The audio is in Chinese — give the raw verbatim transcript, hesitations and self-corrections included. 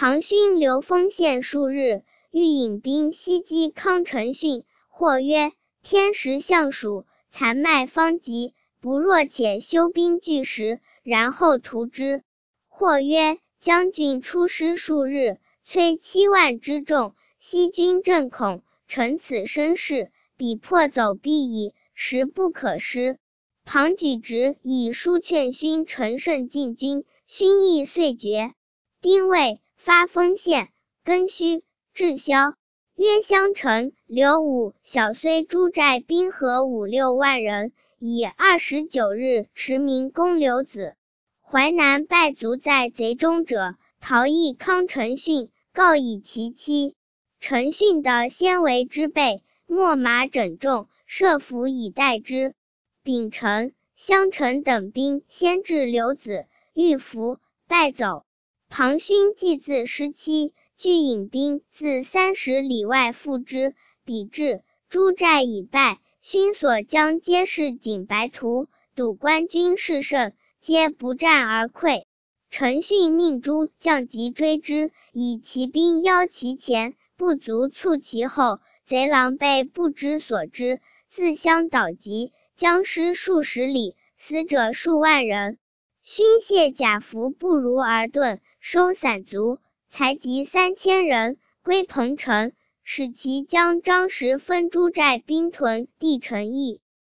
庞勋留丰县数日，欲引兵西击康承训。或曰：天时相属，残麦方及，不若且休兵拒时，然后图之。或曰：将军出师数日，摧七万之众，西军震恐，乘此声势，彼破走必矣，时不可失。庞举直以书劝勋乘胜进军，勋意遂决。丁未，发丰县、庚戌、至宵，约襄城、刘武、小睢诸寨兵合五六万人，以二十九日驰明攻刘子。淮南败卒在贼中者，逃逸康承训，告以其妻。承训的先为之备，秣马整众，设伏以待之。秉承、襄城等兵先至刘子，欲伏，败走。庞勋既自失期，俱引兵自三十里外赴之。彼至，诸寨已败，勋所将皆是锦白图，睹官军势盛，皆不战而溃。承训命诸将急追之，以骑兵邀其前，不足促其后。贼狼狈不知所知，自相倒急，将失数十里，死者数万人。勋卸甲服不如而遁，收散卒，才及三千人，归彭城，使其将张实分诸寨兵屯地城邑。